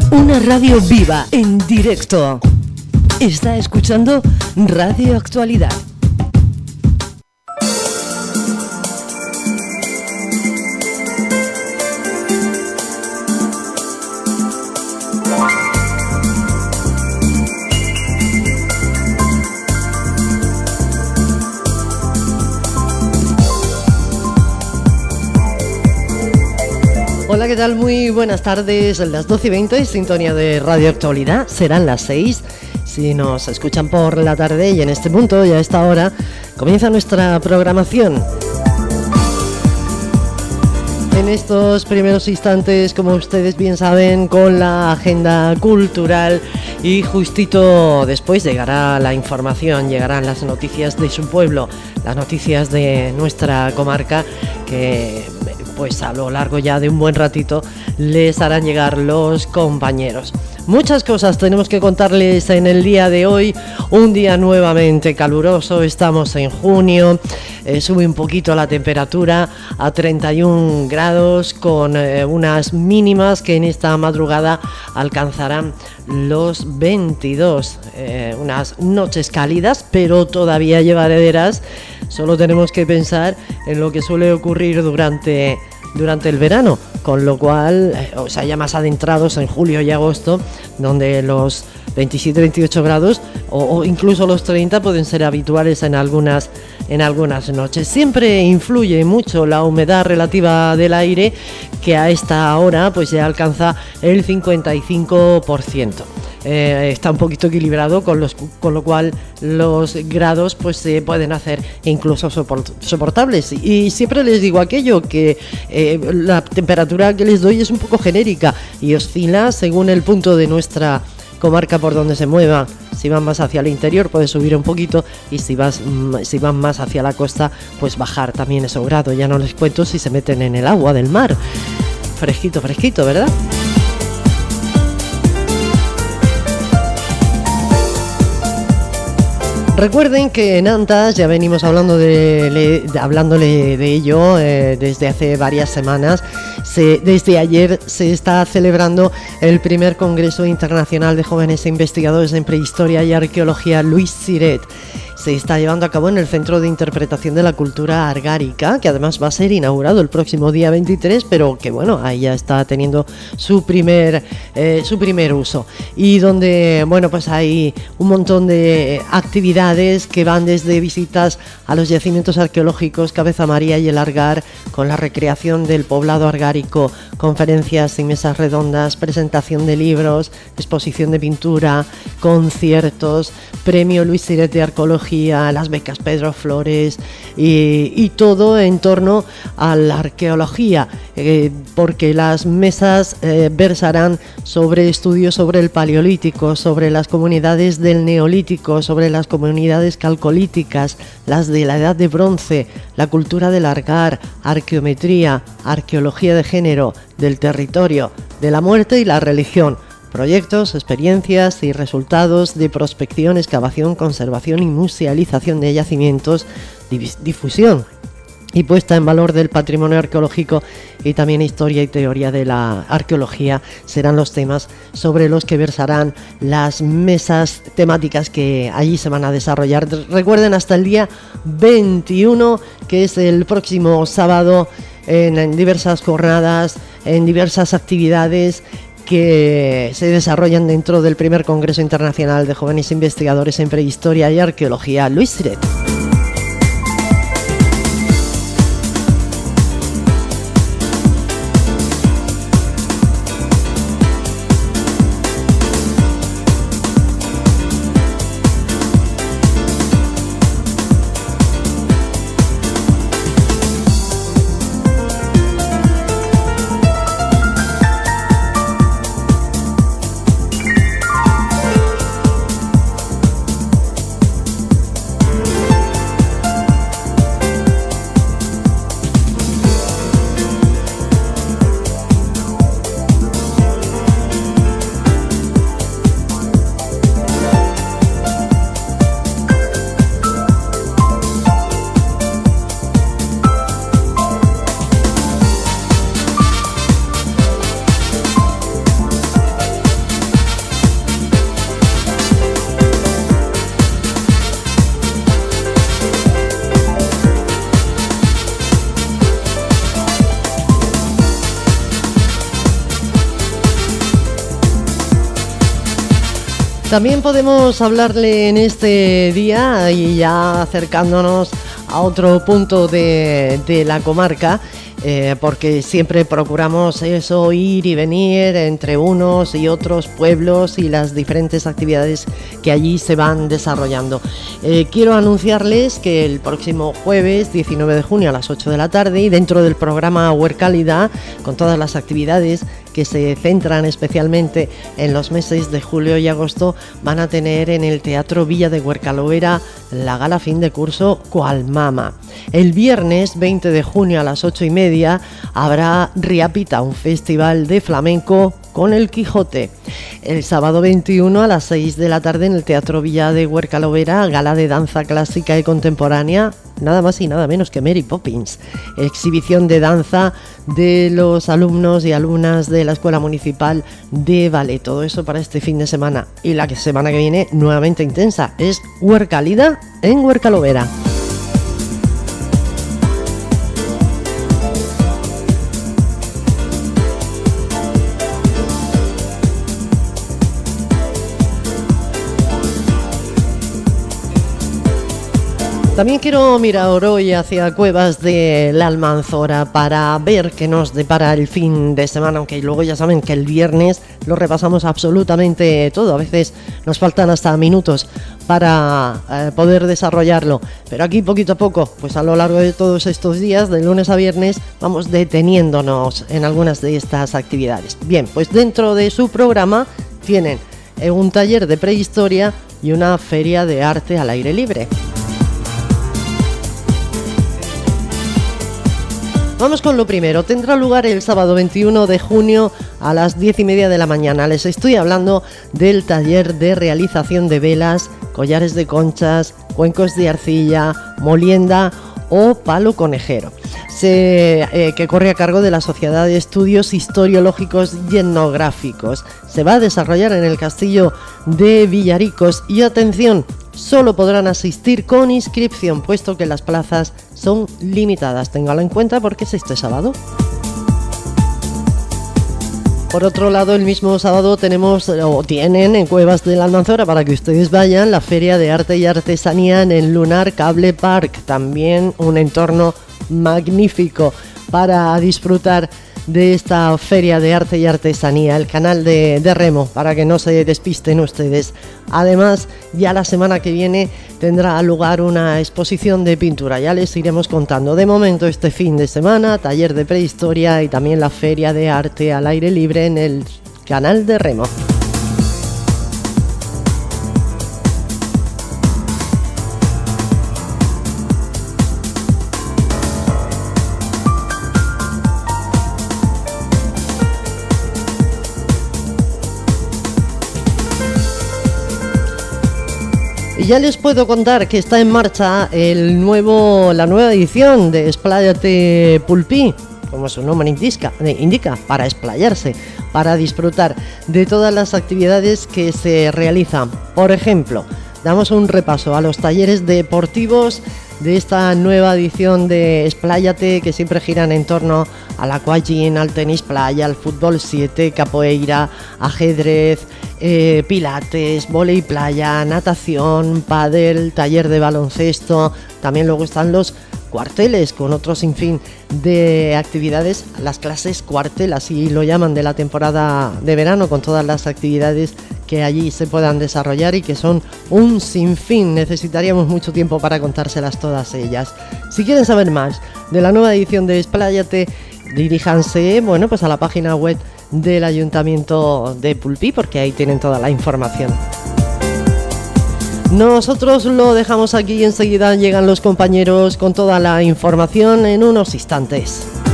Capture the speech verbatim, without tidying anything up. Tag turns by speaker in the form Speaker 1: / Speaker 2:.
Speaker 1: Una radio viva, en directo. Está escuchando Radio Actualidad. Hola, ¿qué tal? Muy buenas tardes. Las doce y veinte, sintonía de Radio Actualidad. Serán las seis si nos escuchan por la tarde, y en este punto y a esta hora comienza nuestra programación. En estos primeros instantes, como ustedes bien saben, con la agenda cultural, y justito después llegará la información, llegarán las noticias de su pueblo, las noticias de nuestra comarca, que pues a lo largo ya de un buen ratito les harán llegar los compañeros. Muchas cosas tenemos que contarles en el día de hoy, un día nuevamente caluroso, estamos en junio, eh, sube un poquito la temperatura a treinta y un grados, con eh, unas mínimas que en esta madrugada alcanzarán los veintidós, eh, unas noches cálidas pero todavía llevaderas. Solo tenemos que pensar en lo que suele ocurrir durante durante el verano, con lo cual, eh, o sea, ya más adentrados en julio y agosto, donde los veintisiete veintiocho grados o, o incluso los treinta pueden ser habituales en algunas en algunas noches. Siempre influye mucho la humedad relativa del aire, que a esta hora pues ya alcanza el cincuenta y cinco por ciento. Eh, está un poquito equilibrado, con, los, con lo cual los grados pues se pueden hacer incluso soport, soportables. Y siempre les digo aquello, que eh, la temperatura que les doy es un poco genérica y oscila según el punto de nuestra comarca por donde se mueva. Si van más hacia el interior puede subir un poquito, y si, vas, si van más hacia la costa pues bajar también esos grados. Ya no les cuento si se meten en el agua del mar. Fresquito, fresquito, ¿verdad? Recuerden que en Antas ya venimos hablando de, de, hablándole de ello eh, desde hace varias semanas. Se, desde ayer se está celebrando el primer Congreso Internacional de Jóvenes e Investigadores en Prehistoria y Arqueología Luis Siret. Se está llevando a cabo en el Centro de Interpretación de la Cultura Argárica, que además va a ser inaugurado el próximo día veintitrés, pero que bueno, ahí ya está teniendo su primer eh, su primer uso, y donde bueno pues hay un montón de actividades que van desde visitas a los yacimientos arqueológicos Cabeza María y el Argar, con la recreación del poblado argárico, conferencias y mesas redondas, presentación de libros, exposición de pintura, conciertos, premio Luis Siret de Arqueología, las becas Pedro Flores, y, y todo en torno a la arqueología, eh, porque las mesas eh, versarán sobre estudios sobre el Paleolítico, sobre las comunidades del Neolítico, sobre las comunidades calcolíticas, las de la Edad de Bronce, la cultura del Argar, arqueometría, arqueología de género, del territorio, de la muerte y la religión. Proyectos, experiencias y resultados de prospección, excavación, conservación y musealización de yacimientos, difusión y puesta en valor del patrimonio arqueológico, y también historia y teoría de la arqueología serán los temas sobre los que versarán las mesas temáticas que allí se van a desarrollar. Recuerden, hasta el día veintiuno, que es el próximo sábado, en, en diversas jornadas, en diversas actividades que se desarrollan dentro del primer Congreso Internacional de Jóvenes Investigadores en Prehistoria y Arqueología Luis Siret. También podemos hablarle en este día y ya acercándonos a otro punto de, de la comarca, eh, porque siempre procuramos eso, ir y venir entre unos y otros pueblos y las diferentes actividades que allí se van desarrollando. Eh, quiero anunciarles que el próximo jueves diecinueve de junio a las ocho de la tarde, y dentro del programa Huercálida, con todas las actividades que se centran especialmente en los meses de julio y agosto, van a tener en el Teatro Villa de Huercalovera la gala fin de curso Cualmama. El viernes veinte de junio a las ocho y media habrá Riapita, un festival de flamenco con el Quijote. El sábado veintiuno a las seis de la tarde en el Teatro Villa de Huercalovera, gala de danza clásica y contemporánea, nada más y nada menos que Mary Poppins. Exhibición de danza de los alumnos y alumnas de la Escuela Municipal de Ballet. Todo eso para este fin de semana. Y la semana que viene, nuevamente intensa, es Huercálida en Huercalovera. También quiero mirar hoy hacia Cuevas de la Almanzora para ver qué nos depara el fin de semana, aunque luego ya saben que el viernes lo repasamos absolutamente todo. A veces nos faltan hasta minutos para eh, poder desarrollarlo, pero aquí poquito a poco, pues a lo largo de todos estos días, de lunes a viernes, vamos deteniéndonos en algunas de estas actividades. Bien, pues dentro de su programa tienen un taller de prehistoria y una feria de arte al aire libre. Vamos con lo primero. Tendrá lugar el sábado veintiuno de junio a las diez y media de la mañana. Les estoy hablando del taller de realización de velas, collares de conchas, cuencos de arcilla, molienda o palo conejero. Se, eh, que corre a cargo de la Sociedad de Estudios Historiológicos y Etnográficos. Se va a desarrollar en el Castillo de Villaricos y, atención, solo podrán asistir con inscripción, puesto que las plazas son limitadas. Téngalo en cuenta porque es este sábado. Por otro lado, el mismo sábado tenemos, o tienen en Cuevas de la Almanzora, para que ustedes vayan, la Feria de Arte y Artesanía en el Lunar Cable Park. También un entorno magnífico para disfrutar de esta feria de arte y artesanía, el canal de, de remo, para que no se despisten ustedes. Además, ya la semana que viene tendrá lugar una exposición de pintura, ya les iremos contando. De momento, este fin de semana, taller de prehistoria y también la feria de arte al aire libre en el canal de remo. Y ya les puedo contar que está en marcha el nuevo, la nueva edición de Expláyate Pulpí, como su nombre indica, indica, para explayarse, para disfrutar de todas las actividades que se realizan. Por ejemplo, damos un repaso a los talleres deportivos de esta nueva edición de Expláyate, que siempre giran en torno al aquagym, al tenis playa, al fútbol siete, capoeira, ajedrez, eh, pilates, vóley playa, natación, pádel, taller de baloncesto. También luego están los cuarteles con otro sinfín de actividades, las clases cuartel, así lo llaman, de la temporada de verano, con todas las actividades que allí se puedan desarrollar y que son un sinfín. Necesitaríamos mucho tiempo para contárselas todas ellas. Si quieren saber más de la nueva edición de Expláyate, diríjanse, bueno, pues a la página web del Ayuntamiento de Pulpí, porque ahí tienen toda la información. Nosotros lo dejamos aquí y enseguida llegan los compañeros con toda la información en unos instantes.